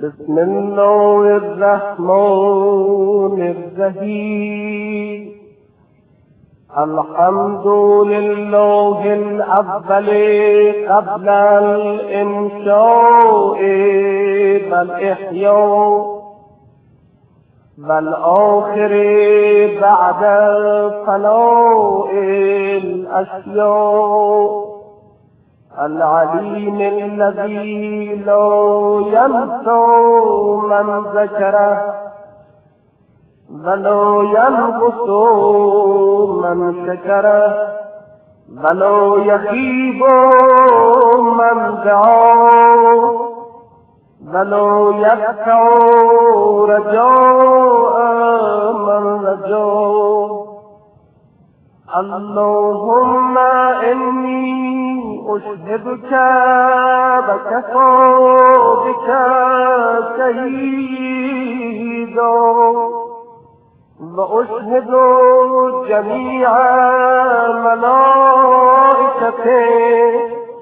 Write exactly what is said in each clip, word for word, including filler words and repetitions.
بسم الله الرحمن الرحیم. الحمد لله الأول قبل الإنشاء والإحياء، والآخر بعد فناء الأشياء، العليم الذي لا ينسى من ذكره ولا ينقص من شكره ولا يخيب من دعاه ولا يقطع رجاء من رجاه. اللهم إني أشهدك وكفى بك شهيدا، وأشهد جميع ملائكته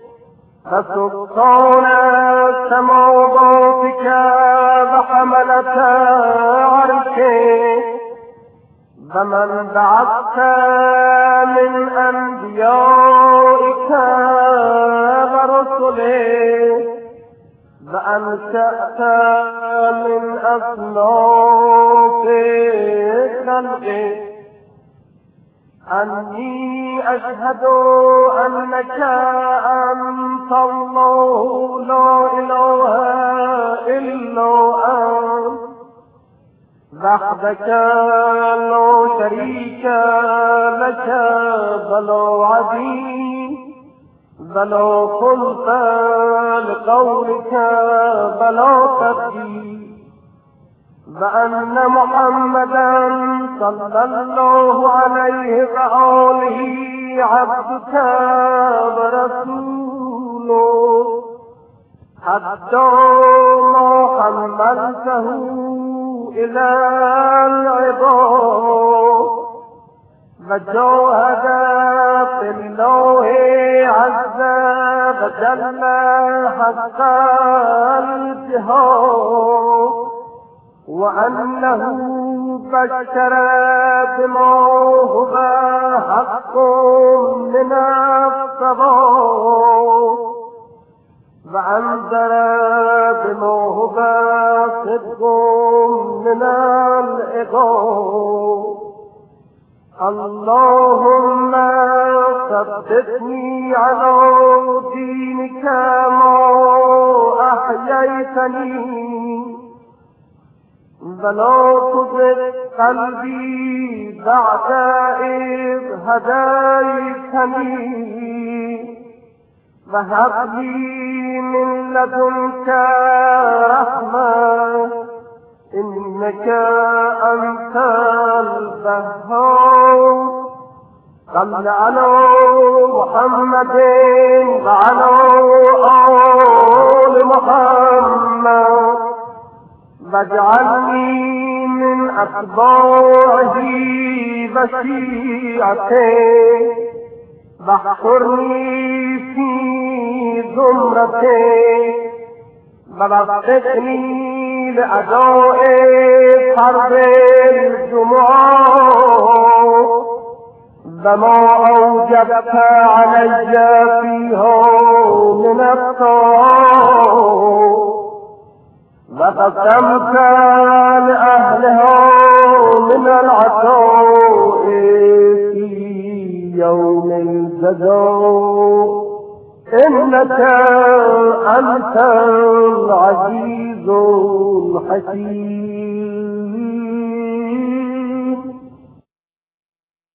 وسلطان سماواتك وحملة عرشك ومن بعثت من أنبيائك ورسلك وأنشأت من أصناف خلقك، أني أشهد أنك أنت الله لا إله إلا أنت وحدك لا شريك لك ولا عظيم ولا خلق لقولك ولا تبديل، وأن محمدا صلى الله عليه وآله عبدك ورسوله حتى ما حملته إلى العباد وجاهد في الله عز وجل حق الجهاد، وأنه بشر بما هو حق من الصواب، وأنذر بما هو صدق من العقاب. اللهم ثبتني على دينك ما أحييتني، ولا تزغ قلبي بعد إذ هديتني، وهب لي من لدنك رحمة إنك أنت الوهاب. صل على محمد وعلى آل محمد، واجعلني من أتباعه وشيعته، واحشرني في زمرته، ووفقني لأداء فرض الجمعة وما أوجبت علي فيها من الطاعات، وقسمت لأهلها من العطاء في يوم الجزاء، إنك أنت العزيز الحكيم.